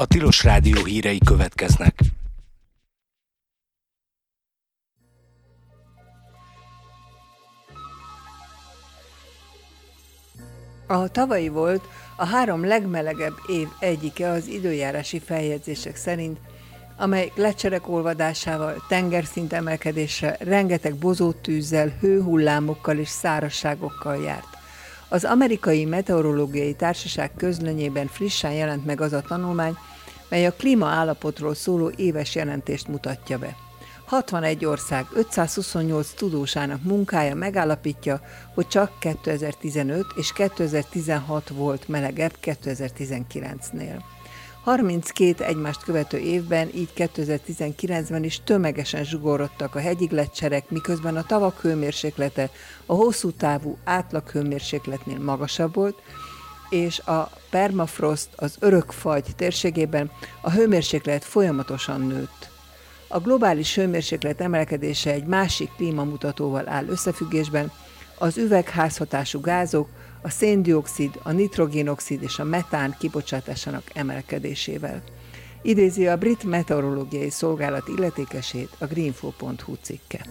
A Tilos Rádió hírei következnek. A tavalyi volt a 3 legmelegebb év egyike az időjárási feljegyzések szerint, amely gleccserek olvadásával, tengerszint emelkedéssel, rengeteg bozóttűzzel, hőhullámokkal és szárazságokkal járt. Az Amerikai Meteorológiai Társaság közlönyében frissen jelent meg az a tanulmány, mely a klímaállapotról szóló éves jelentést mutatja be. 61 ország 528 tudósának munkája megállapítja, hogy csak 2015 és 2016 volt melegebb 2019-nél. 32 egymást követő évben, így 2019-ben is tömegesen zsugorodtak a hegyi gleccserek, miközben a tavak hőmérséklete a hosszú távú átlaghőmérsékletnél magasabb volt, és a permafrost, az örökfagy térségében a hőmérséklet folyamatosan nőtt. A globális hőmérséklet emelkedése egy másik klímamutatóval áll összefüggésben, az üvegházhatású gázok, a széndioxid, a nitrogénoxid és a metán kibocsátásának emelkedésével. Idézi a Brit Meteorológiai Szolgálat illetékesét a greenfo.hu cikke.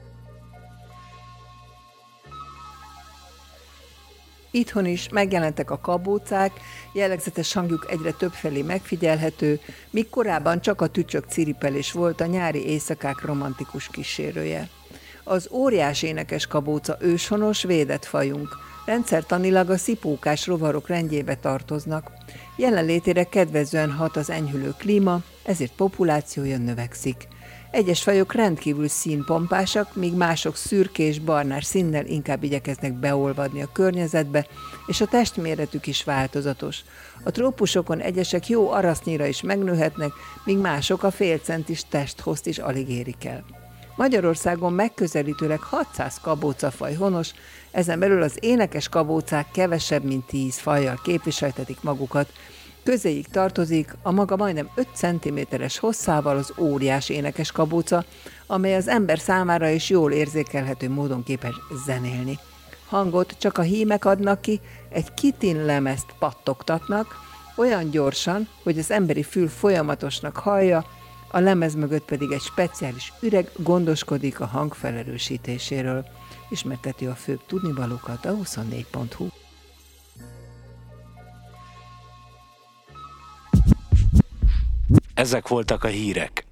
Itthon is megjelentek a kabócák, jellegzetes hangjuk egyre többfelé megfigyelhető, míg korábban csak a tücsök ciripelés volt a nyári éjszakák romantikus kísérője. Az óriás énekes kabóca őshonos, védett fajunk. Rendszertanilag a szipókás rovarok rendjébe tartoznak. Jelenlétére kedvezően hat az enyhülő klíma, ezért populációja növekszik. Egyes fajok rendkívül színpompásak, míg mások szürkés, barnás színnel inkább igyekeznek beolvadni a környezetbe, és a testméretük is változatos. A trópusokon egyesek jó arasznyira is megnőhetnek, míg mások a félcentis testhozt is alig érik el. Magyarországon megközelítőleg 600 kabócafaj honos, ezen belül az énekes kabócák kevesebb, mint 10 fajjal képviseltetik magukat. Közéjük tartozik a maga majdnem 5 cm-es hosszával az óriás énekes kabóca, amely az ember számára is jól érzékelhető módon képes zenélni. Hangot csak a hímek adnak ki, egy kitin lemezt pattogtatnak, olyan gyorsan, hogy az emberi fül folyamatosnak hallja, a lemez mögött pedig egy speciális üreg gondoskodik a hang felerősítéséről. Ismerteti a főbb tudnivalókat a 24.hu. Ezek voltak a hírek.